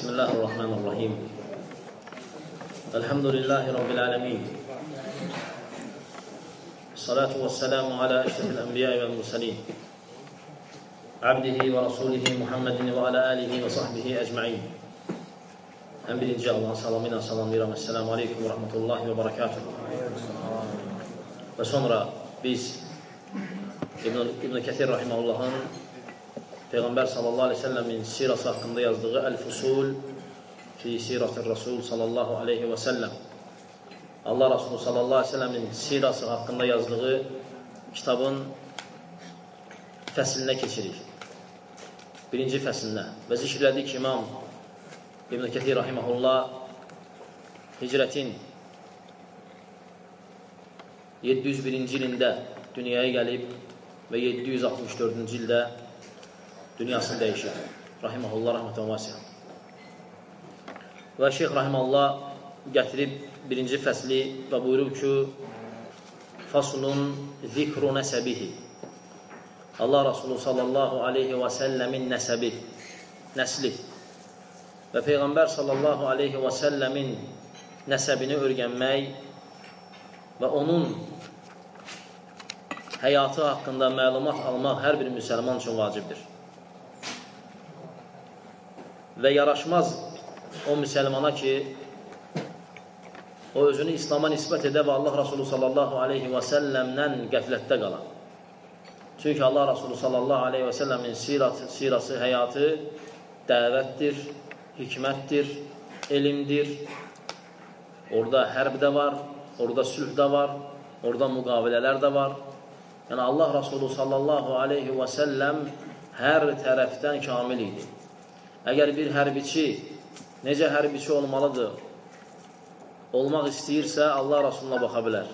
بسم الله الرحمن الرحيم الحمد لله رب العالمين الصلاة والسلام على أشرف الأنبياء والمرسلين عبده ورسوله محمد وعلى آله وصحبه أجمعين Ən birinci Allahın salamı ilə salamlayıram. Esselamu aleykum və rahmetullahi və barakatuhu. Və sonra biz İbn Kəthir rahiməhullahın Peyğəmbər sallallahu aleyhi ve sellemin sirası haqqında yazdığı El-Fusul fi Siratir Rasul sallallahu aleyhi ve sellem, Allah Rasulü sallallahu aleyhi ve sellemin sirası haqqında yazdığı kitabın fəsilinə keçirik. Birinci fəsilinə və zikirlədik ki, İmam İbn Kəthir rahiməhullah hicrətin 701-ci ilində dünyaya gəlib və 764-cü ildə dünyasını dəyişir. Rahiməhullah, rəhmətən vasiyyə. Və Şeyx rahiməhullah gətirib birinci fəsli və buyurub ki, Faslun zikru nəsəbihi, Allah Rasulü sallallahu aleyhi və səlləmin nəsəbi, nəsli və Peyğəmbər sallallahu aleyhi və səlləmin nəsəbini öyrənmək və onun həyatı haqqında məlumat almaq hər bir müsəlman üçün vacibdir. Və yaraşmaz o müsəlmana ki, o özünü İslama nisbət edə və Allah Rasulü sallallahu aleyhi və səlləmdən qəflətdə qala. Çünki Allah Rasulü sallallahu aleyhi və səlləmin sirası, həyatı dəvətdir, hikmətdir, elmdir. Orada hərb də var, orada sülh də var, orada müqavilələr də var. Yəni Allah Rasulü sallallahu aleyhi və səlləm hər tərəfdən kamil idi. Əgər bir hərbiçi necə hərbiçi olmalıdır, olmaq istəyirsə Allah Rasuluna baxa bilər.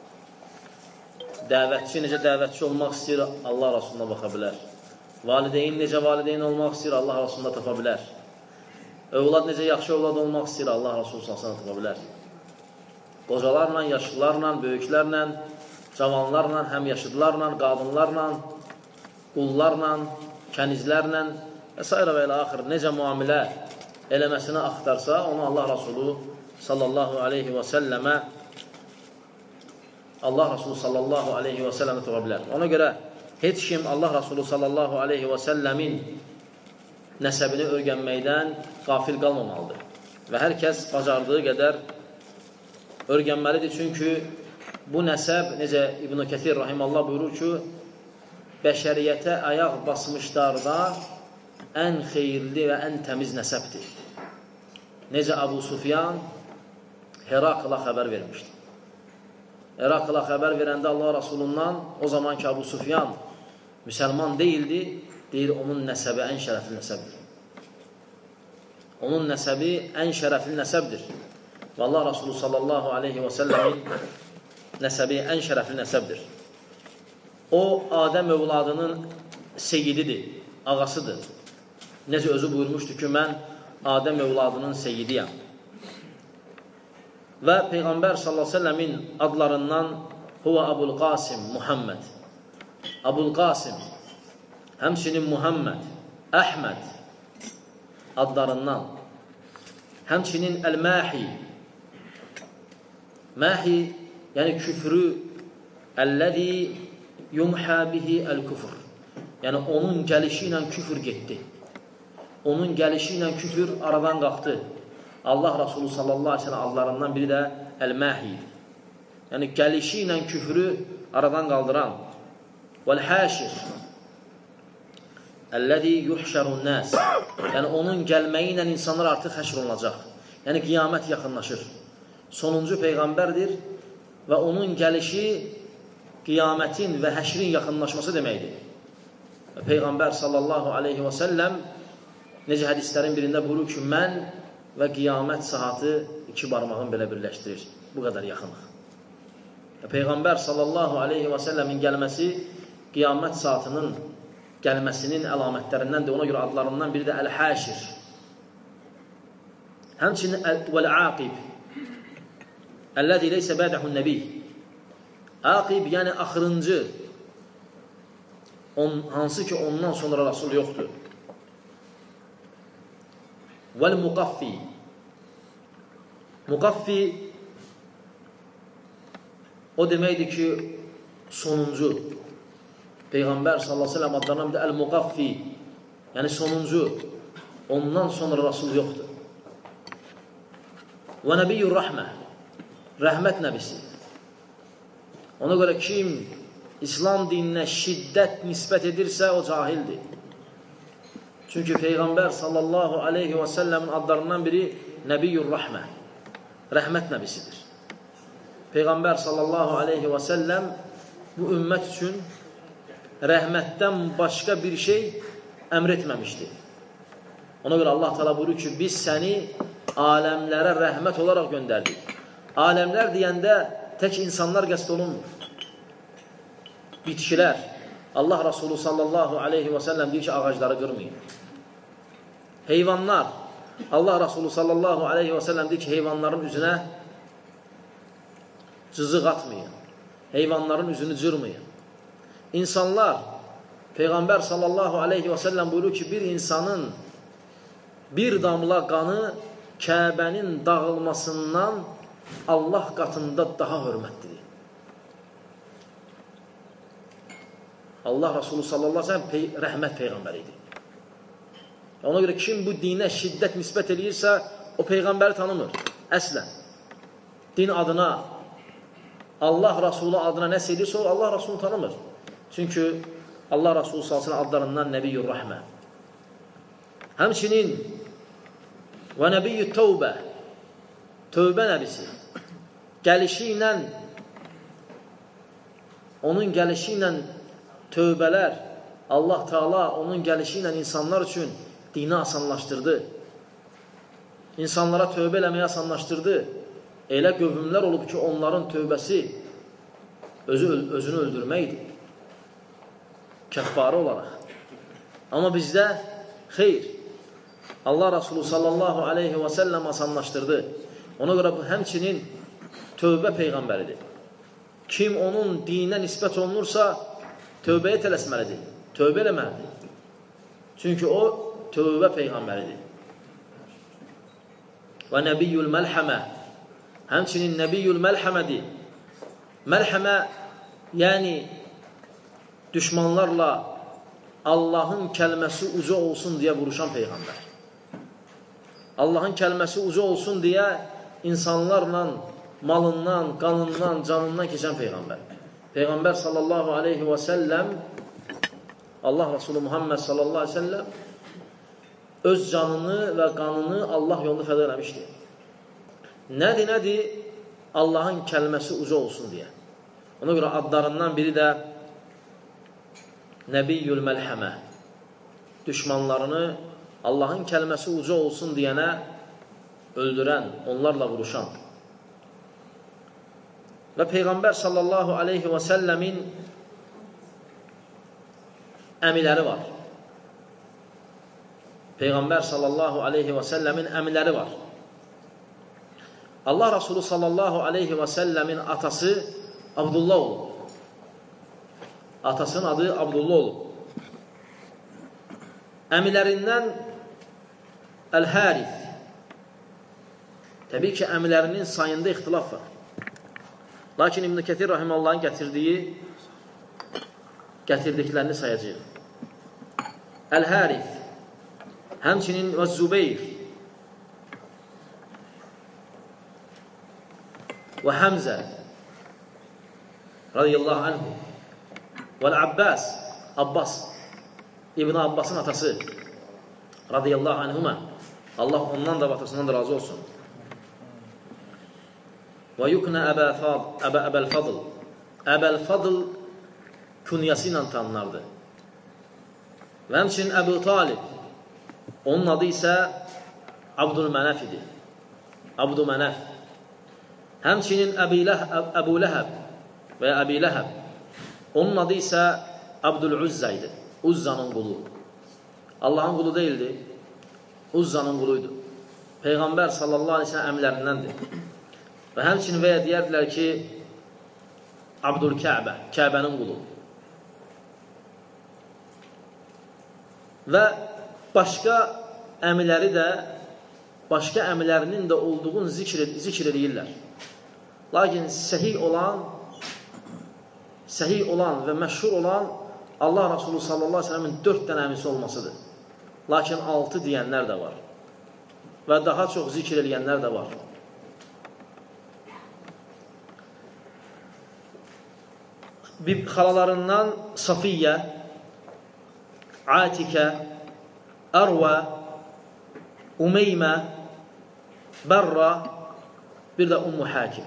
Dəvətçi necə dəvətçi olmaq istəyir, Allah Rasuluna baxa bilər. Valideyn necə valideyn olmaq istəyir, Allah Rasuluna tapa bilər. Övlad necə yaxşı övlad olmaq istəyir, Allah Rasulü sallallahu tapa bilər. Qocalarla, yaşlılarla, böyüklərlə, cavanlarla, həmyaşıdlarla, qadınlarla, qullarla, kənizlərlə və s. və ilə axır necə müamilə eləməsini axtarsa, onu Allah Rasulü sallallahu aleyhi və səlləmə tapa bilər. Ona görə heç kim Allah Rasulü sallallahu aleyhi və səlləmin nəsəbini öyrənməkdən qafil qalmamalıdır. Və hər kəs bacardığı qədər öyrənməlidir. Çünki bu nəsəb, necə İbn Kəthir rahimallah buyurur ki, bəşəriyyətə ayaq basmışlarda ən xeyirli və ən təmiz nəsəbdir. Necə Əbu Sufyan Herakla xəbər vermişdi. Herakla xəbər verəndə Allah Rasulundan, o zaman ki Əbu Sufyan müsəlman deyildi, deyir, onun nəsəbi ən şərəfli nəsəbdir. Onun nəsəbi ən şərəfli nəsəbdir. Və Allah Rasulü sallallahu aleyhi və səlləmin nəsəbi ən şərəfli nəsəbdir. O, Adəm övladının seyyididir, ağasıdır. Necə özü buyurmuşdur ki, mən Adəm övladının seyyidiyəm. Və Peyğəmbər sallallahu aleyhi və səlləmin adlarından Huvə Əbul Qasim, Muhammed. Əbul Qasim, həmçinin Muhammed, Əhməd adlarından, həmçinin Əl-Məhi, Məhi, yəni küfrü, Əlləzi yumhə bihi əl-küfr, yəni onun gəlişi ilə küfür getdi. Onun gəlişi ilə küfür aradan qalxdı. Allah Rasulü sallallahu aleyhi ve sellem adlarından biri də Əl-Məhi, yəni gəlişi ilə küfrü aradan qaldıran. Vəl-Həşir, Əlləzi yuhşərun nəs, yəni onun gəlməyi ilə insanlar artıq həşr olunacaq. Yəni qiyamət yaxınlaşır. Sonuncu Peyğəmbərdir və onun gəlişi qiyamətin və həşrin yaxınlaşması deməkdir. Peyğəmbər sallallahu aleyhi və səlləm necə hədislərin birində buyurur ki, mən və qiyamət saatı iki barmağın belə birləşdirir. Bu qədər yaxınıq. Peyğəmbər sallallahu aleyhi və səlləmin gəlməsi qiyamət saatının gəlməsinin əlamətlərindəndir. Ona görə adlarından biri də Əl-Həşir. Həmçinin Vəl-Aqib, Əlləzi leysə bədəhun nəbi. Aqib, yəni axırıncı, hansı ki ondan sonra Rasul yoxdur. Vəl-muqaffi. Muqaffi o deməkdir ki, sonuncu. Peyğəmbər sallallahu aleyhi ve sellem adlanan bir də əl-muqaffi, yəni sonuncu. Ondan sonra Rasul yoxdur. Və nəbiyyur rəhmə, rəhmət nəbisi. Ona görə kim İslam dininə şiddət nisbət edirsə, o cahildir. Çünki Peyğəmbər sallallahu aleyhi və səlləmin adlarından biri Nəbiyyur rəhmə, rəhmət nəbisidir. Peyğəmbər sallallahu aleyhi və səlləm bu ümmət üçün rəhmətdən başqa bir şey əmr etməmişdir. Ona görə Allah Teala buyurur ki, biz səni aləmlərə rəhmət olaraq göndərdik. Aləmlər deyəndə tək insanlar qəsd olunmur. Bitkilər. Allah Resulü sallallahu aleyhi və səlləm deyir ki, ağacları qırmayın. Heyvanlar. Allah Resulü sallallahu aleyhi və səlləm deyir ki, heyvanların üzünə cızıq atmayın. Heyvanların üzünü cırmayın. İnsanlar. Peyğəmbər sallallahu aleyhi və səlləm buyurur ki, bir insanın bir damla qanı Kəbənin dağılmasından Allah qatında daha hörmətlidir. Allah Resulü sallallahu aleyhi ve sellem rəhmət peyğəmbəridir. Ona görə kim bu dinə şiddət nisbət edirsə, o peyğəmbəri tanımır. Əslən. Din adına, Allah Resulü adına nəsə edirsə, o Allah Resulü tanımır. Çünki Allah Resulü sallallahu aleyhi ve sellem adlarından Nəbiyyur rəhmə. Həmçinin və Nəbiyyü tövbə, tövbə nəbisi. Gəlişi ilə, onun gəlişi ilə tövbələr, Allah Teala onun gəlişi ilə insanlar üçün dini asanlaşdırdı. İnsanlara tövbə eləməyə asanlaşdırdı. Elə qövmlər olub ki, onların tövbəsi özünü öldürməkdir. Kəffarə olaraq. Amma bizdə xeyr. Allah Resulü sallallahu aleyhi və səlləm asanlaşdırdı. Ona görə bu həmçinin tövbə peyğəmbəridir. Kim onun dinə nisbət olunursa, tövbəyə tələsməlidir. Tövbə eləməlidir. Çünki o, tövbə peyğəmbəridir. Və nəbiyyül məlhəmə. Həmçinin nəbiyyül məlhəmədir. Məlhəmə, yəni düşmanlarla Allahın kəlməsi uca olsun deyə vuruşan peyğəmbər. Allahın kəlməsi uca olsun deyə insanlarla malından, qanından, canından keçən peyğəmbər. Peyğəmbər sallallahu aleyhi və səlləm, Allah Resulü Muhammed sallallahu aleyhi və səlləm öz canını və qanını Allah yolunda fəda eləmişdir. Nədir? Allahın kəlməsi uca olsun deyə. Ona görə adlarından biri də Nəbiyyül məlhəmə. Düşmanlarını Allahın kəlməsi uca olsun deyənə öldürən, onlarla vuruşan. Və Peyğəmbər sallallahu aleyhi və səlləmin əmiləri var. Peyğəmbər sallallahu aleyhi və səlləmin əmiləri var. Allah Resulü sallallahu aleyhi və səlləmin atası Abdullah olub. Atasının adı Abdullah olub. Əmilərindən Əl-Hərif. Təbii ki, əmilərinin sayında ixtilaf var. Lakin İbn-i Kətir Rahiməllahın gətirdiklərini sayacaq. Əl-Hərif, həmçinin və Zübeyir və Həmzə radiyallahu anhu vəl-Abbas, Abbas, İbn Abbasın atası radiyallahu anhuma, Allah ondan da atasından da razı olsun. Və yuknə Əbəl-Fadl, Əbəl-Fadl künyəsi ilə tanınardı. Və həmçinin Əbu Talib, onun adı isə Abdülmənəf idi. Abdülmənəf. Həmçinin Əbu Ləhəb və ya Əbi Ləhəb, onun adı isə Abdül-Uzzə idi. Uzzanın qulu. Allahın qulu deyildi, Uzzanın quluydu. Peyğəmbər sallallahu aleyhi ve sellem əmlərindəndir. Və həmçinin və ya deyərdilər ki, Abdül-Kəbə, Kəbənin qulu. Və başqa əmiləri də başqa əmrlərinin də olduğunu zikr edirlər. Lakin səhih olan və məşhur olan Allah Rasulü sallallahu aleyhi ve sellemin 4 dənə əmrisi olmasıdır. Lakin 6 deyənlər də var və daha çox zikr edənlər də var. Xalalarından Safiyyə, Atikə, Ərvə, Umeymə, Bərra, bir də Ummu Hakim.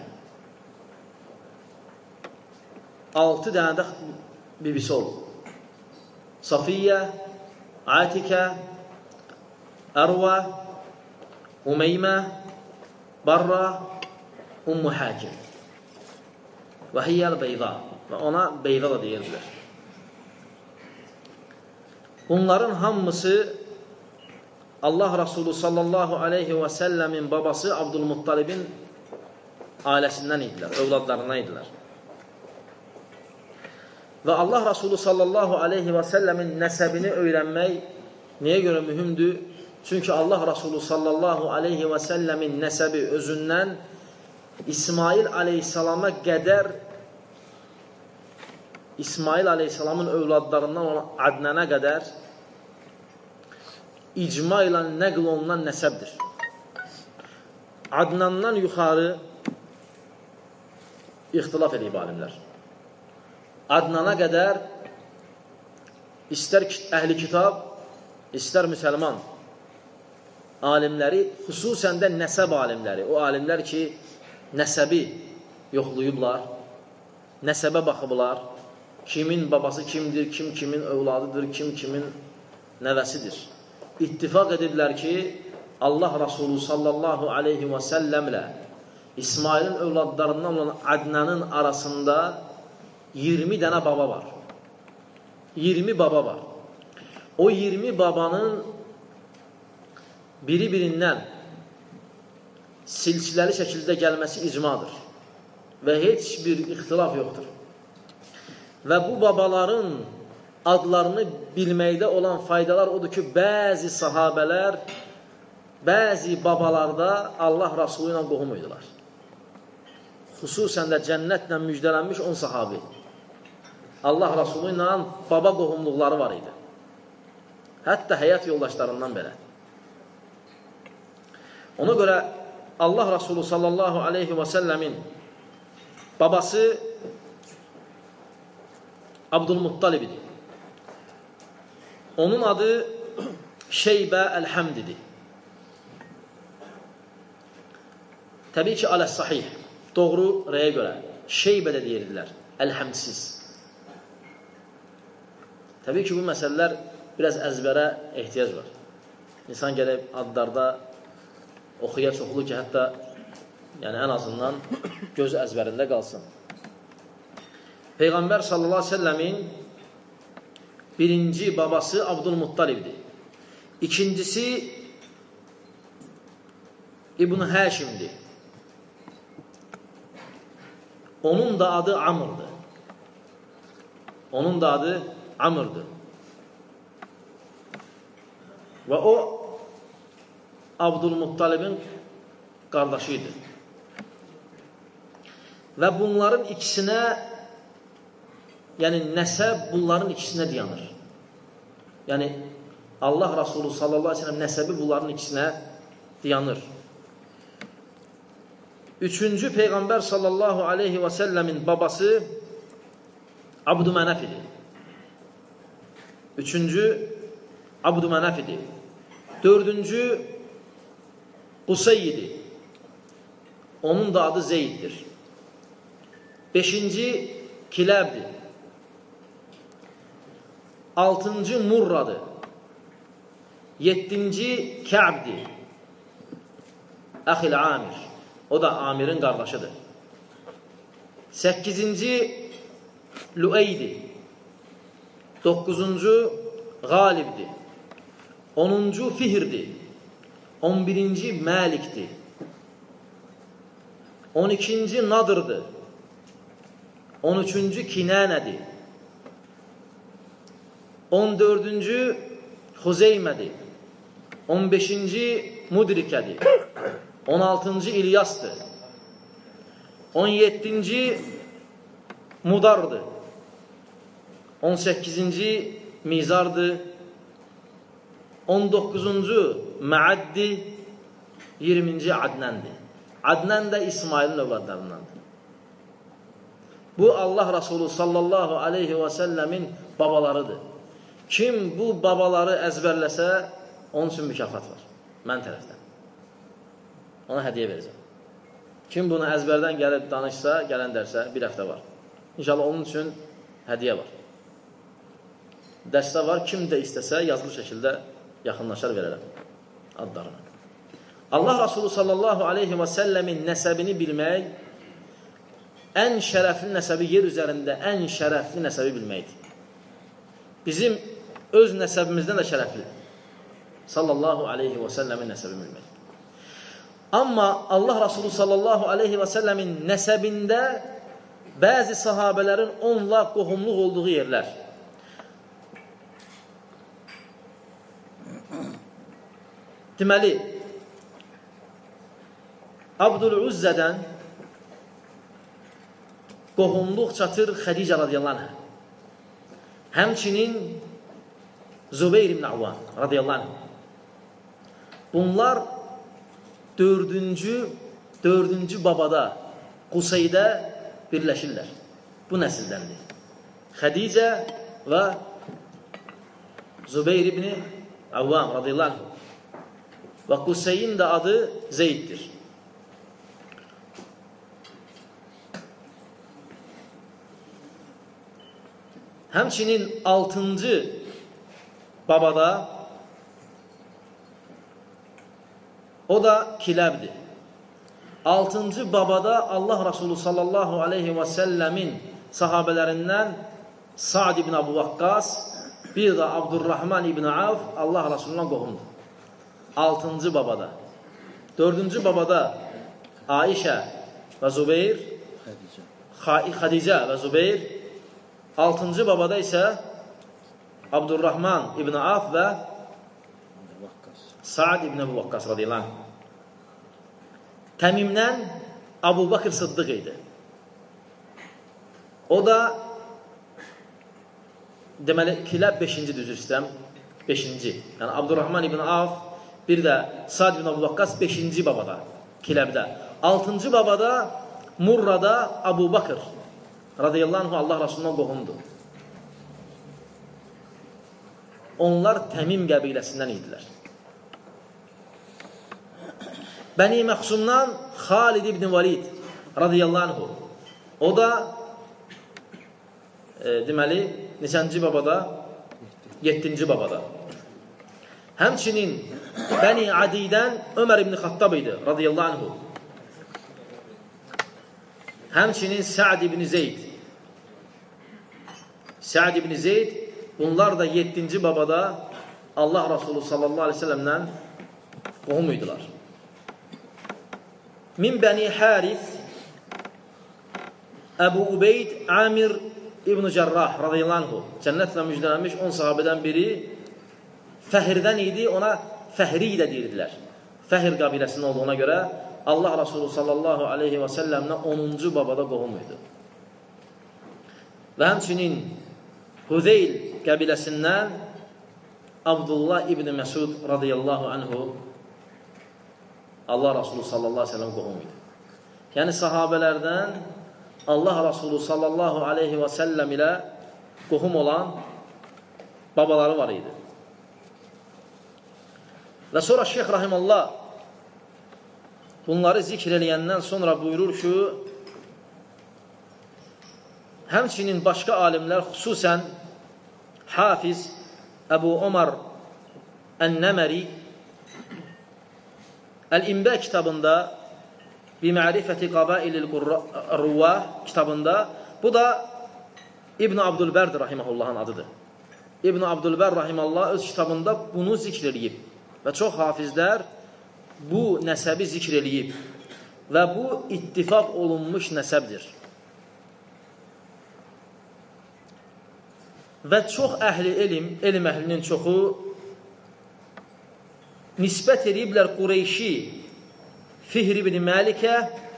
6 dənə də bibisi oldu. Safiyyə, Atikə, Ərvə, Umeymə, Bərra, Ummu Hakim. Və hiyyəl beyda. Və ona beyda da deyirlər. Bunların hamısı Allah Resulü sallallahu aleyhi və səlləmin babası Abdülmuttalibin ailəsindən idilər, övladlarından idilər. Və Allah Resulü sallallahu aleyhi və səlləmin nəsəbini öyrənmək nəyə görə mühümdür? Çünki Allah Resulü sallallahu aleyhi və səlləmin nəsəbi özündən İsmail aleyhissalama qədər İsmail aleyhissalamın övladlarından olan Adnana qədər icma ilə nəql olunan nəsəbdir. Adnandan yuxarı ixtilaf edib alimlər. Adnana qədər istər əhli kitab, istər müsəlman alimləri, xüsusən də nəsəb alimləri, o alimlər ki, nəsəbi yoxlayıblar, nəsəbə baxıblar, kimin babası kimdir, kim kimin övladıdır, kim kimin nəvəsidir. İttifaq ediblər ki, Allah Resulü sallallahu aleyhi və səlləmlə İsmailin övladlarından olan Adnanın arasında 20 dənə baba var. 20 baba var. O 20 babanın biri-birindən silsiləli şəkildə gəlməsi icmadır və heç bir ixtilaf yoxdur. Və bu babaların adlarını bilməkdə olan faydalar odur ki, bəzi sahabələr, bəzi babalarda Allah Rasulü ilə qohum idilər. Xüsusən də cənnətlə müjdələnmiş 10 sahabi. Allah Rasulü ilə baba qohumluqları var idi. Hətta həyat yoldaşlarından belə. Ona görə Allah Rasulü sallallahu aleyhi və səlləmin babası Abdülmuttalibidir. Onun adı Şeybə Əl-Həmdidir. Təbii ki, aləs-sahih, doğru rəyə görə Şeybə də deyirdilər, Əl-Həmdsiz. Təbii ki, bu məsələlər biraz əzbərə ehtiyac var. İnsan gəlib adlarda oxuya çoxlu ki, hətta yəni ən azından göz əzbərində qalsın. Peyğəmbər sallallahu aleyhi ve səlləmin birinci babası Abdülmuttalibdir. İkincisi İbn Həşimdir. Onun da adı Amr'dır. Onun da adı Amr'dır. Və o Abdülmuttalibin qardaşıydı. Və bunların ikisinə, yəni nəsəb bunların ikisinə dayanır. Yəni Allah Rasulü sallallahu aleyhi ve sellem nəsəbi bunların ikisinə dayanır. Üçüncü Peyğəmbər sallallahu aleyhi ve sellemin babası Abdümenaf idi. Üçüncü Abdümenaf idi. Dördüncü Qusay idi. Onun da adı Zeyddir. Beşinci Kiləbdir. Altıncı Murradır. Yeddinci Kəbdir. Əxil Amir. O da Amir'in qardaşıdır. 8-ci Lüeydir. 9-cu Qalibdir. 10-cu Fihirdir. 11-ci Məlikdir. 12-ci Nadırdır. 13-cü Kinanədir. 14-cü Xuzeymədir. 15-ci Mudrikədir. 16-cı İlyasdır. 17-ci Mudardır. 18-ci Mizardır. 19-cu Məəddir. 20-ci Adnəndir. Adnən də İsmailin övladlarındandır. Bu Allah Resulü sallallahu aleyhi və səlləmin babalarıdır. Kim bu babaları əzbərləsə, onun üçün mükafat var. Mən tərəfdən. Ona hədiyyə verəcəm. Kim bunu əzbərdən gəlib danışsa, gələn dərsə, bir həftə var. İnşallah onun üçün hədiyyə var. Dərsdə var, kim də istəsə, yazılı şəkildə yaxınlaşar verərəm adlarına. Allah Resulü sallallahu aleyhi və səlləmin nəsəbini bilmək, ən şərəfli nəsəbi yer üzərində ən şərəfli nəsəbi bilməkdir. Bizim öz nəsəbimizdən də şərəflidir. Sallallahu aleyhi və səlləmin nəsəbi bilmək. Amma Allah Resulü sallallahu aleyhi və səlləmin nəsəbində bəzi sahabələrin onunla qohumluq olduğu yerlər. Deməli, Abdüluzzədən qohumluq çatır Xədicə radiyallahu anh. Həmçinin Zübeyir ibn Avvam radiyallahu anh. Bunlar dördüncü babada Quseydə birləşirlər. Bu nəsildəndir. Xədicə və Zübeyir ibn Avvam radiyallahu anh. Və Quseyin də adı Zeyddir. Həmçinin 6-cı babada o da Kiləbdir. 6-cı babada Allah Resulü sallallahu aleyhi və səlləmin sahabələrindən Sa'd ibn Abu Vaqqas, bir də Abdurrahman ibn Avf Allah Resulündən qohumdur. 6-cı babada. 4-cü babada Aişə və Zübeyir, Xədicə və Zübeyir. 6-cı babada isə Abdurrahman ibn Avf və Sa'd ibn Abu Vaqqas radiyallahu anh. Təmimdən Abu Bakr Sıddıq idi. O da deməli Kiləb 5-ci düzür istəyəm. 5-ci. Yəni Abdurrahman ibn Avf, bir də Sa'd ibn Abu Vaqqas 5-ci babada Kiləbdə. 6-cı babada Murrada Abu Bakr radiyallahu anh Allah Rasulundan qohumdur. Onlar Təmim qəbiləsindən idilər. Bəni Məxsumdan Xalid ibn Valid radiyallahu anh. O da deməli neçənci babada? 7-ci babada. Həmçinin Bəni Adidən Ömər ibn Xattab idi radiyallahu anh. Həmçinin Sa'd ibn Zeyd. Sa'd ibn Zeyd, bunlar da 7-ci babada Allah Resulü sallallahu aleyhi ve sellemdən qohum idilər. Min Bəni Harif Əbu Ubeyd Amir ibn Cərrah radiyallahu anh. Cənnətlə müjdələnmiş 10 sahabədən biri Fəhirdən idi, ona Fəhri də deyirdilər. Fəhir qabiləsində olduğuna görə Allah Resulü sallallahu aleyhi və səlləmlə 10-cu babada qohum idi. Və həmçinin Hüzeyl qəbiləsindən Abdullah ibn Məsud radiyallahu anhu Allah Resulü sallallahu aleyhi və səlləm qohum idi. Yəni sahabələrdən Allah Resulü sallallahu aleyhi və səlləm ilə qohum olan babaları var idi. Və sonra Şeyx Rahimallah bunları zikr eləyəndən sonra buyurur ki, həmçinin başqa alimlər, xüsusən Hafiz Əbu Ömər Ən-Nəməri Əl-İmbə kitabında Bimərifəti Qabailil Ruvah kitabında, bu da İbn Abdülbərd rahiməhullahın adıdır. İbn Abdülbərd rahimallah öz kitabında bunu zikr eləyib və çox hafizlər bu nəsəbi zikr eləyib və bu ittifaq olunmuş nəsəbdir. Və çox əhli elm əhlinin çoxu nisbət ediblər Qureyşi Fihr ibn Məlikə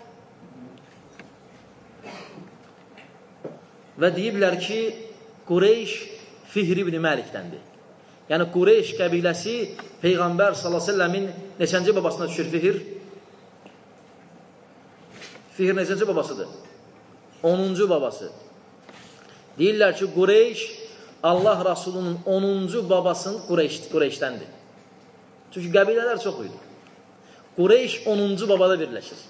və deyiblər ki, Qureyş Fihr ibn Məlikdəndir. Yəni, Qureyş qəbiləsi Peyğəmbər s.ə.v-in neçənci babasına düşür Fihr? Fihr neçənci babasıdır? 10-cu babası. Deyirlər ki, Qureyş Allah Rasulunun 10-cu babasının Qureyşdəndir. Çünki qəbilələr çox idi. Qureyş 10-cu babada birləşir.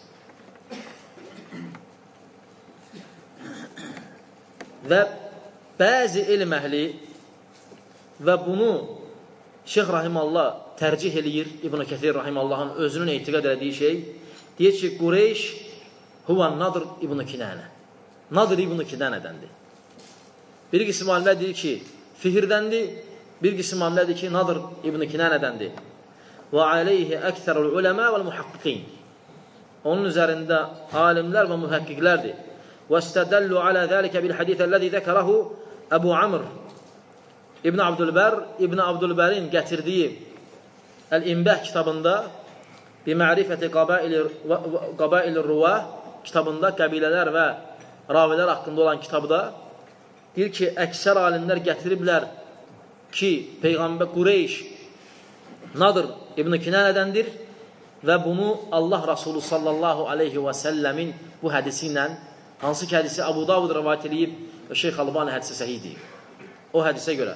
Və bəzi elm əhli və bunu Şeyx Rahimallah tərcih eləyir, İbn-i Kəthir Rahimallahın özünün etiqad elədiyi şey, deyir ki, Qureyş huvan Nadr İbn-i Kinənə. Nadr İbn-i Kinənədəndir. Bir qism alimlər deyir ki, Fihirdəndir, bir qism alimlər deyir ki, Nadr İbn-i Kinənədəndir. Və aleyhi əksərul uləmə vəl muhaqqiqin. Onun üzərində alimlər və mühəqqiqlərdir. Və istədəllu alə zəlikə bil hədithə ləzi zəkərəhu Əbu Amr İbn Abdülbərin gətirdiyi Əl-İnbəh kitabında Bimərifəti Qabail-i Ruvah kitabında qəbilələr və ravilər haqqında olan kitabda deyir ki, əksər alimlər gətiriblər ki, Peyğəmbər Qureyş Nadr İbn-i Kinənədəndir və bunu Allah Rasulü sallallahu aleyhi və səlləmin bu hədisi ilə, hansı ki hədisi Abu Davud rəvayət edib və Şeyx Albani hədisi səhih deyib. O hədisə görə.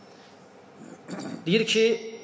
Deyir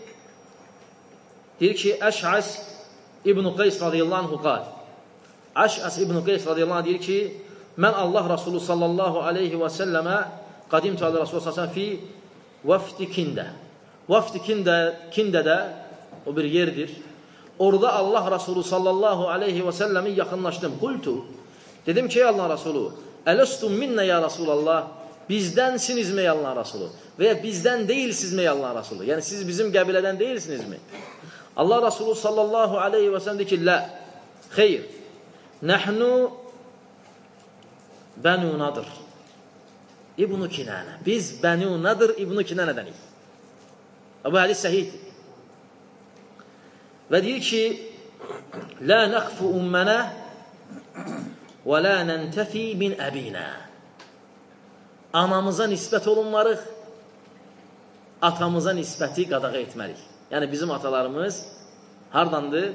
ki, Əş'əs İbn-i Qeys radiyallahu anhu qal. Əş'əs İbn-i Qeys radiyallahu anhu deyir ki, mən Allah Rasulü sallallahu aleyhi və səlləmə qadimtu alə Rasulü sallallahu fi vəfdi Kində. Vəfdi Kindədə o bir yerdir. Orada Allah Rasulü sallallahu aleyhi və səlləmin yaxınlaşdım. Qultu, dedim ki, ey Allah Rasulü, əlüstüm minnə ya Rasulallah, bizdənsinizmi ey Allah Rasulü? Və ya bizdən deyilsizmi ey Allah Rasulü? Yəni, siz bizim qəbilədən deyilsinizmi? Allah Rasulü sallallahu aleyhi və sələm deyir ki, lə, xeyr, nəhnu Bənu Nadır İbn-i Kinənə. Biz Bənu Nadır İbn-i Kinənədənik. Bu hədis səhihdir. Və deyir ki, lə nəxfu ümmənə və lə nəntəfi min əbinə. Anamıza nisbət olunmarıq, atamıza nisbəti qadağa etmərik. Yəni, bizim atalarımız hardandır?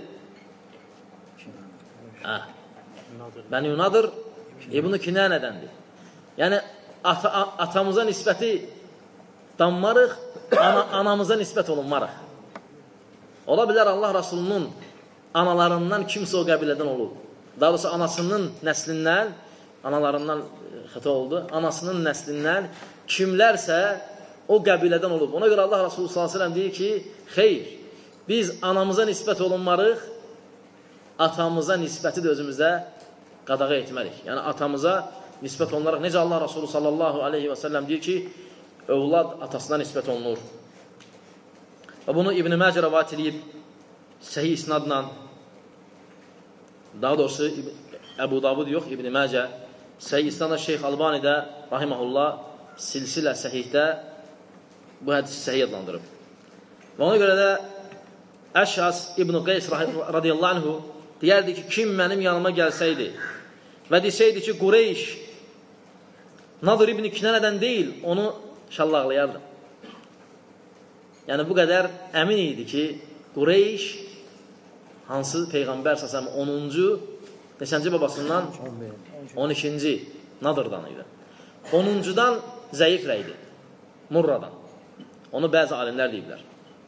Bənu Nadır İbn-i Kinənədəndir. Yəni, atamıza nisbəti danmarıq, anamıza nisbət olunmarıq. Ola bilər Allah Rasulunun analarından kimsə o qəbilədən olub. Daha doğrusu anasının nəslindən, analarından xəta oldu, anasının nəslindən kimlərsə o qəbilədən olub. Ona görə Allah Rasulü s.ə.v deyir ki, xeyr, biz anamıza nisbət olunmarıq, atamıza nisbəti də özümüzdə qadağa etmərik. Yəni, atamıza nisbət olunaraq, necə Allah Rasulü sallallahu aleyhi və səlləm deyir ki, övlad atasına nisbət olunur. Və bunu İbn-i Məcə rəvat edib, səhih isnadla, daha doğrusu Əbu Davud yox, İbn-i Məcə, səhih isnadla Şeyx Albani də, rahiməhullah, silsilə səhihdə bu hədisi səhih adlandırıb. Və ona görə də Əş'əs İbn-i Qeys radiyallahu anhu deyərdi ki, kim mənim yanıma gəlsəydi və desəydi ki, Qureyş Nadir İbn-i Kinənədən deyil, onu şallaqlayardım. Yəni, bu qədər əmin idi ki, Qureyş hansı Peyğəmbər səsəm 10-cu, neçənci babasından? 12-ci Nadirdan idi. 10-cudan zəif rəydi, Murradan. Onu bəzi alimlər deyiblər.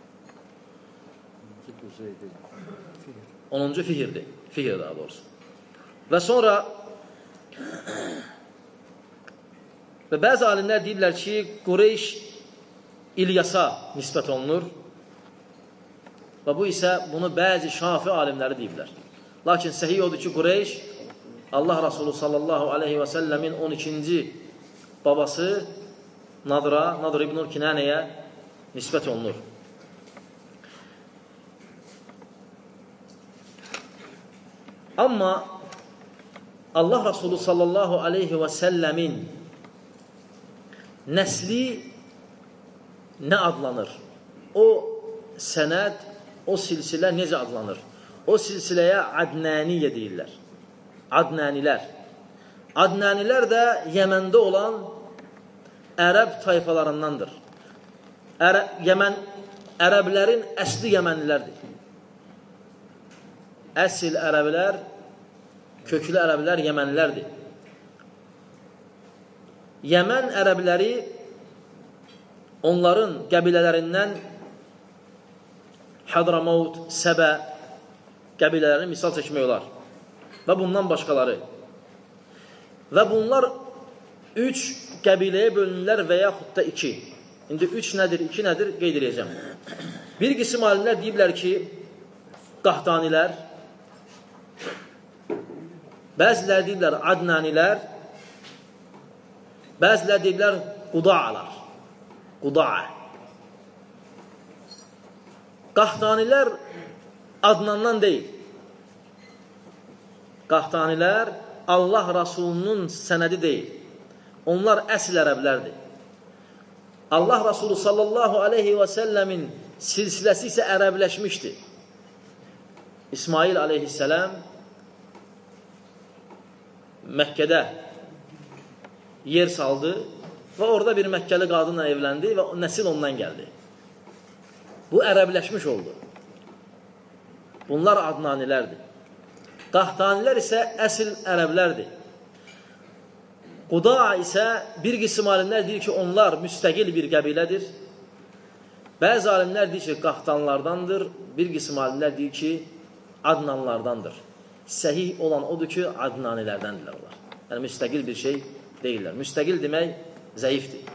10-cu Fihirdir. Fihir daha doğrusu. Və sonra və bəzi alimlər deyiblər ki, Qureyş İlyasa nisbət olunur və bu isə bunu bəzi şafi alimləri deyiblər. Lakin səhih odur ki, Qureyş Allah Rasulü sallallahu aleyhi və səlləmin 12-ci babası Nadir İbn-i Kinənəyə nisbət olunur. Amma Allah Rasulü sallallahu aleyhi və səlləmin nəsli nə adlanır? O sənəd o silsilə necə adlanır? O silsiləyə Adnaniyə deyirlər. Adnanilər. Adnanilər də Yəməndə olan ərəb tayfalarındandır. Ərəblərin əsli Yəmənlilərdir. Əsl ərəblər, köklü ərəblər Yəmənlilərdir. Yəmən ərəbləri onların qəbilələrindən Hadramavt, Səbə qəbilələrini misal çəkmək olar. Və bundan başqaları. Və bunlar 3 qəbiləyə bölünürlər və yaxud da 2. İndi 3 nədir, 2 nədir qeyd edəcəm. Bir qism alimlər deyiblər ki, Qahtanilər, bəzilər deyiblər Adnanilər, bəzilər deyiblər Qudaalar. Qudaa. Qahtanilər Adnandan deyil. Qahtanilər Allah Rasulunun sənədi deyil. Onlar əsl ərəblərdir. Allah Rasulü sallallahu aleyhi və səlləmin silsiləsi isə ərəbləşmişdir. İsmail aleyhisselam Məkkədə yer saldı və orada bir Məkkəli qadınla evləndi və nəsil ondan gəldi. Bu ərəbləşmiş oldu. Bunlar Adnanilərdir. Qahtanilər isə əsl ərəblərdir. Qudaa isə bir qism alimlər deyir ki, onlar müstəqil bir qəbilədir. Bəzi alimlər deyir ki, Qahtanlardandır. Bir qism alimlər deyir ki, Adnanlardandır. Səhih olan odur ki, Adnanilərdəndirlər onlar. Yəni, müstəqil bir şey deyirlər. Müstəqil demək zəifdir.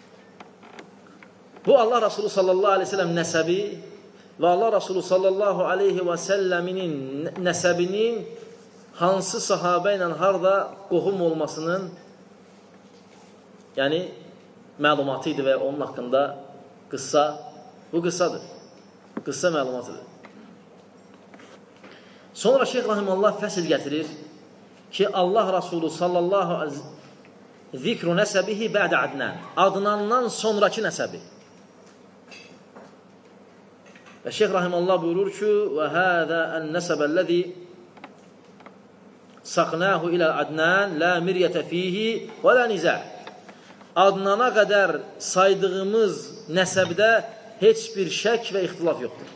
Bu, Allah Rasulü sallallahu aleyhi ve sellem nəsəbi və Allah Rasulü sallallahu aleyhi və səlləminin nəsəbinin hansı sahabə ilə harada qohum olmasının yəni məlumatı idi və onun haqqında qıssa, bu qıssadır. Qıssa məlumatıdır. Sonra Şeyx Rahimullah fəsil gətirir ki, Allah Rasulü sallallahu aleyhi zikru nəsəbihi bə'də Adnan. Adnandan sonraki nəsəbi. Və Şeyx Rahimullah buyurur ki, və həzə ən-nəsəbəl-ləzi saqnahu ilə Adnan la miryətə fihi və la nizə. Adnana qədər saydığımız nəsəbdə heç bir şək və ixtilaf yoxdur.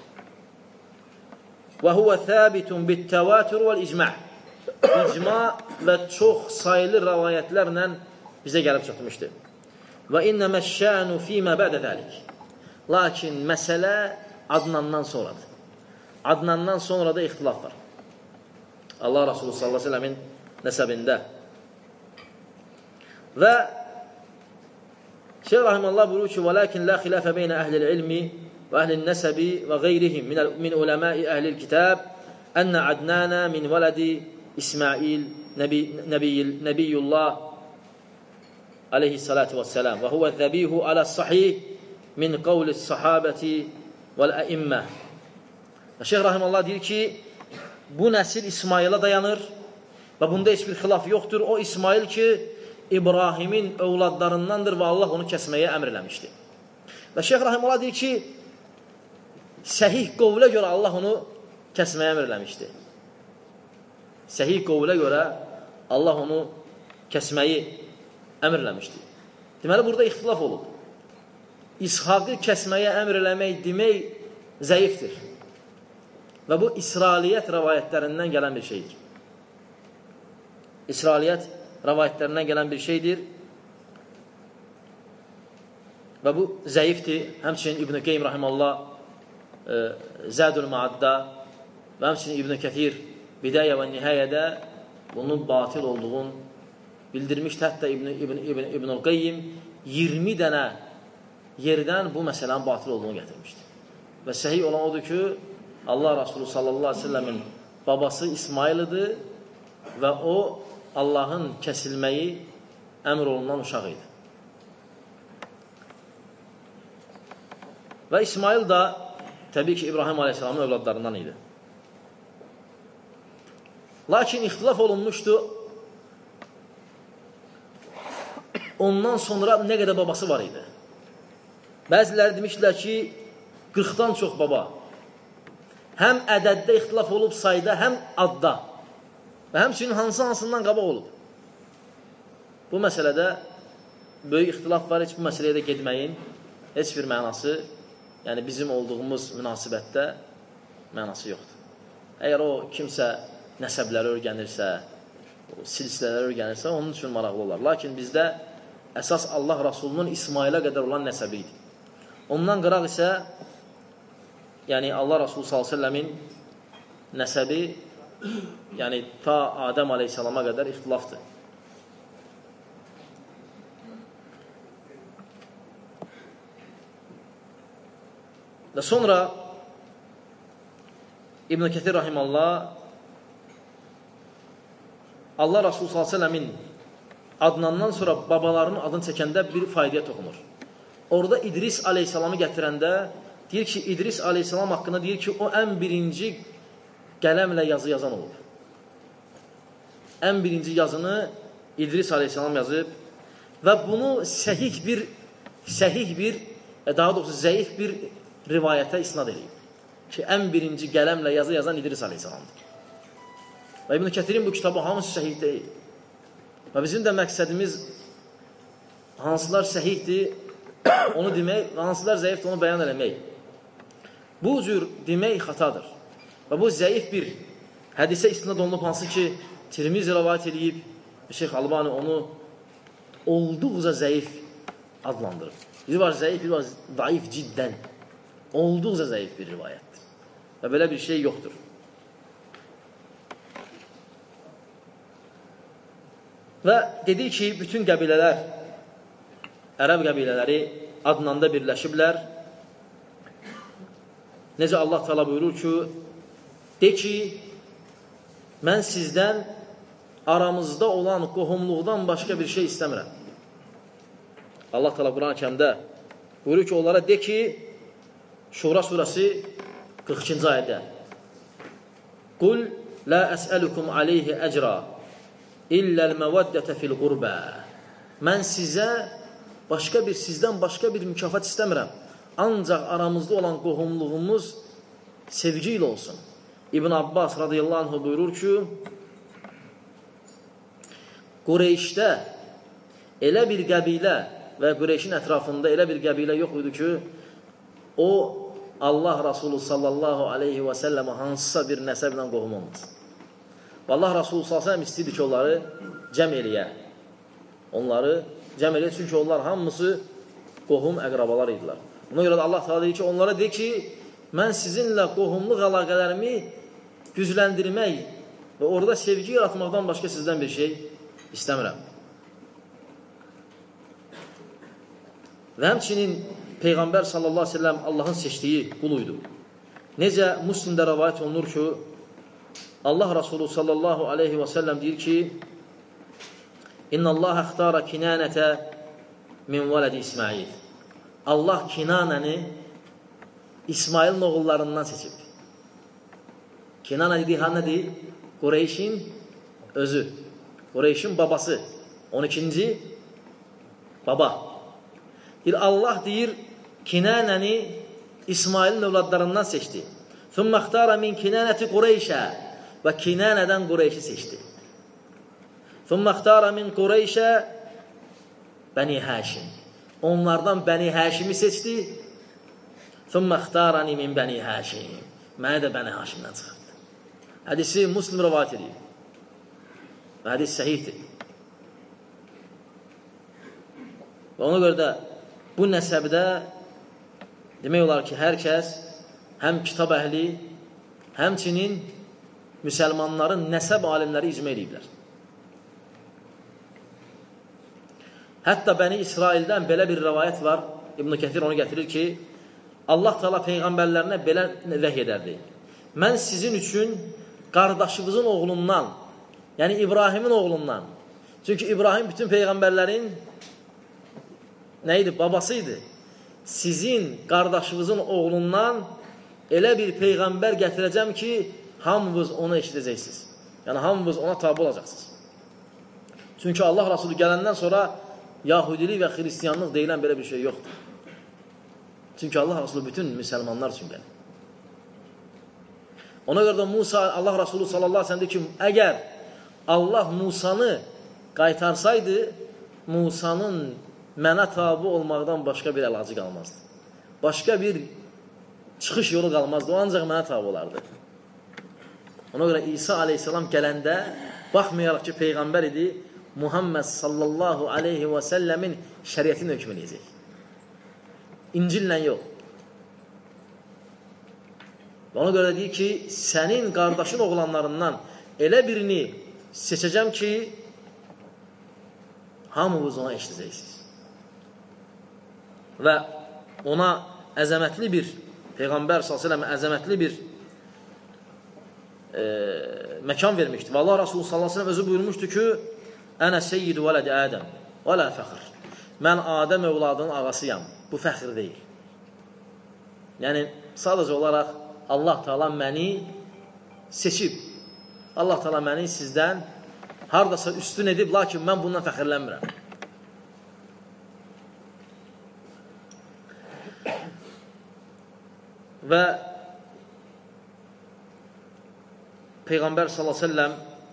Və huvə thəbitun bit-təvatür vəl-icma. İcma və çox sayılı rəvayətlərlə bizə gəlib çatmışdır. Və innəməş-şənu fīmə bə'də zəlik. Lakin məsələ Adnandan sonradır. Adnandan sonra da ixtilaf var. Allah Rasulü sallallahu aleyhi ve sellemin nəsəbində. Və Şeyh Rahimullah buyurur ki, وَلَكِنْ لَا خِلَافَ بَيْنَ أَهْلِ الْعِلْمِ وَأَهْلِ النَّسَبِ وَغَيْرِهِمْ مِنْ عُلَمَاءِ أَهْلِ الْكِتَابِ أَنَّ عَدْنَانَ مِنْ وَلَدِ إِسْمَعِيلِ نَبِيُّ اللّٰهِ عليه الصلاة والسلام وهو الذبيه على الصحيح من قول الصحابة والأئمة. Şeyh Rahimullah deyir ki, bu nəsil İsmail'a dayanır və bunda heç bir xilaf yoxdur. O İsmail ki, İbrahimin övladlarındandır və Allah onu kəsməyə əmr eləmişdir. Və Şeyh Rahimullah deyir ki, səhih qovlə görə Allah onu kəsməyə əmr eləmişdir. Səhih qovlə görə Allah onu kəsməyi əmr eləmişdir. Deməli, burada ixtilaf olub. İshaqı kəsməyə əmr eləmək demək zəifdir. Və bu İsrailiyyət rəvayətlərindən gələn bir şeydir. İsrailiyyət rəvayətlərindən gələn bir şeydir. Və bu zəifdir. Həmçinin İbn-i Qeym Rahiməllah Zədül Maadda və həmçinin İbn-i Kəthir Bidayə və Nihayədə bunun batil olduğunu bildirmişdir. Hətta İbn-i Qeym 20 dənə yerdən bu məsələnin batil olduğunu gətirmişdir. Və səhih olan odur ki, Allah Rasulü sallallahu aleyhi ve sellemin babası İsmail idi və o Allahın kəsilməyi əmr olunan uşaq idi. Və İsmail da təbii ki, İbrahim aleyhisselamın övladlarından idi. Lakin ixtilaf olunmuşdu, ondan sonra nə qədər babası var idi. Bəziləri demişdilər ki, 40-dan çox baba. həm ədəddə ixtilaf olub sayda, həm adda və həmçinin hansından qabaq olub. Bu məsələdə böyük ixtilaf var, heç bu məsələyə də gedməyin, heç bir mənası, yəni bizim olduğumuz münasibətdə mənası yoxdur. Əgər o kimsə nəsəbləri öyrənirsə, silsilələri öyrənirsə, onun üçün maraqlı olar. Lakin bizdə əsas Allah Rasulunun İsmailə qədər olan nəsəbi idi. Ondan qıraq isə, yəni Allah Rasulü s.ə.v-in nəsəbi, yəni ta Adəm aleyhissalama qədər ixtilafdır. Və sonra İbn-i Kəthir rahimallah Allah Rasulü s.ə.v-in adınandan sonra babalarının adını çəkəndə bir faydaya toxunur. Orada İdris aleyhissalamı gətirəndə deyir ki, İdris aleyhissalam haqqında deyir ki, o ən birinci qələmlə yazı yazan olub. Ən birinci yazını İdris aleyhissalam yazıb və bunu səhih bir, daha doğrusu zəif bir rivayətə isnad edib. Ki, ən birinci qələmlə yazı yazan İdris aleyhissalamdır. Və İbn-i Kəthirin bu kitabı hamısı səhih deyil. Və bizim də məqsədimiz hansılar səhihdir, onu demək, və hansılar zəifdir, onu bəyan eləmək. Bu cür demək xatadır. Və bu zəif bir hədisə istinad olunub, hansı ki, Tirmizi rivayət edib, Şeyx Albani onu olduqca zəif adlandırır. Biri var zəif, biri var daif ciddən. Olduqca zəif bir rivayətdir. Və belə bir şey yoxdur. Və dedik ki, bütün qəbilələr, ərəb qəbilələri adnanda birləşiblər. Necə Allah Teala buyurur ki, de ki, mən sizdən aramızda olan qohumluqdan başqa bir şey istəmirəm. Allah Teala Quran-ı Kərimdə buyurur ki, onlara de ki, Şura surəsi 42-ci ayədə Qul la əsəlukum aleyhi əcra illəl məvəddətə fil qurbə. Mən sizə sizdən başqa bir mükafat istəmirəm. Ancaq aramızda olan qohumluğumuz sevgi ilə olsun. İbn Abbas radiyallahu anh buyurur ki, Qureyşdə elə bir qəbilə və Qureyşin ətrafında elə bir qəbilə yox idi ki, o Allah Rasulü sallallahu aleyhi və səlləm hansısa bir nəsəblə qohum olmaz. Və Allah Rasulü sallallahu aleyhi və səlləm istəyirdi ki, onları cəm eləyə. Onları cəm eləyə, çünki onlar hamısı qohum əqrabalar idilər. Buna görə də Allah Teala deyir ki, onlara de ki, mən sizinlə qohumluq əlaqələrimi gücləndirmək və orada sevgi yaratmaqdan başqa sizdən bir şey istəmirəm. Və həmçinin Peyğəmbər sallallahu aleyhi ve sellem Allahın seçdiyi quluydu. Necə Müslimdə rəvayət olunur ki, Allah Rasulü sallallahu aleyhi ve sellem deyir ki, İnna Allah əxtara kinanətə min vələdi İsmail. Allah Kinanəni İsmail'in oğullarından seçib. Kinana dediği nədir? Qureyşin özü. Qureyşin babası. 12. baba. Allah deyir, Kinanəni İsmail'in evladlarından seçdi. Thumma ixtara min kinanəti Qureyşə və Kinanədən Qureyşi seçdi. Thumma ixtara min Qureyşə Bəni Həşim. Onlardan Bəni Həşimi seçdi. Thumma ixtarani min Bəni Həşim. Mənə də Bəni Həşimdən çıxardı. Hədisi Müslim rivayət edir. Və hədis səhihdir. Və ona görə də bu nəsəbdə demək olar ki, hər kəs həm kitab əhli, həmçinin müsəlmanların nəsəb alimləri icma ediblər. Hətta Bəni İsraildən belə bir rəvayət var. İbn-i Kəthir onu gətirir ki, Allah Teala peyğəmbərlərinə belə vəhy edərdi. Mən sizin üçün qardaşınızın oğlundan, yəni İbrahimin oğlundan, çünki İbrahim bütün peyğəmbərlərin nə idi? Babası idi. Sizin qardaşınızın oğlundan elə bir peyğəmbər gətirəcəm ki, hamınız onu eşidəcəksiniz. Yəni, hamınız ona tabi olacaqsınız. Çünki Allah Rasulü gələndən sonra Yahudilik və Xristiyanlıq deyilən belə bir şey yoxdur. Çünki Allah Rasulü bütün müsəlmanlar üçün gəlir. Ona görə də Musa, Allah Rasulü sallallahu aleyhi ve sellem deyir ki, əgər Allah Musanı qaytarsaydı, Musanın mənə tabi olmaqdan başqa bir əlacı qalmazdı. Başqa bir çıxış yolu qalmazdı. O ancaq mənə tabi olardı. Ona görə İsa aleyhissalam gələndə, baxmayaraq ki, Peyğəmbər idi, Muhammed sallallahu aleyhi və səlləmin şəriyyətini hökm edəcək. İncillə yox. Ona görə deyir ki, sənin qardaşın oğlanlarından elə birini seçəcəm ki, hamınız ona eşidəcəksiniz. Və ona əzəmətli bir, Peyğəmbər s.ə.v əzəmətli bir məkan vermişdi. Və Allah Rasulü s.ə.v özü buyurmuşdu ki, Ənə seyyidu vələdi Ədəm, və lə fəxr. Mən Adəm övladının ağasıyam. Bu fəxr deyil. Yəni, sadəcə olaraq Allah Teala məni seçib. Allah Teala məni sizdən haradasa üstün edib, lakin mən bundan fəxirlənmirəm. Və Peyğəmbər s.ə.v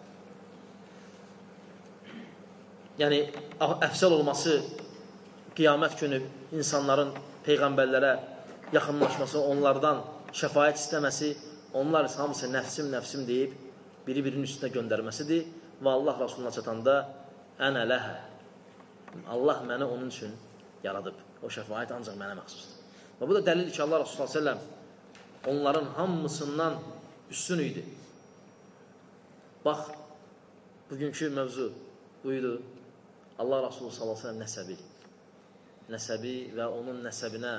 yəni əfsəl olması qiyamət günü insanların Peyğəmbərlərə yaxınlaşması, onlardan şəfaət istəməsi, onlar hamısı nəfsim, nəfsim deyib biri-birinin üstünə göndərməsidir və Allah Rasuluna çatanda ənə ləhə, Allah məni onun üçün yaradıb. O şəfaət ancaq mənə məxsusdur. Və bu da dəlildir ki, Allah Rasulullah s.ə.v onların hamısından üstün idi. Bax, bugünkü mövzu buydu. Allah Rasulü s.ə.v nəsəbi və onun nəsəbinə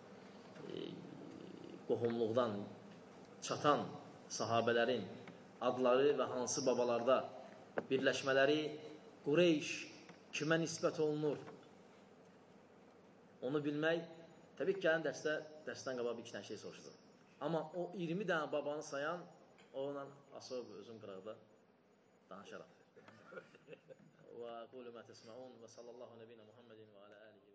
qohumluqdan çatan sahabələrin adları və hansı babalarda birləşmələri, Qureyş kimə nisbət olunur, onu bilmək, təbii ki, gələn dərsdən qabaq bir iki dənə şey soruşdu. Amma o 20 dənə babanı sayan, onunla asıb özüm qıraqda danışaram. وأقول ما تسمعون وصلى الله على نبينا محمد وعلى آله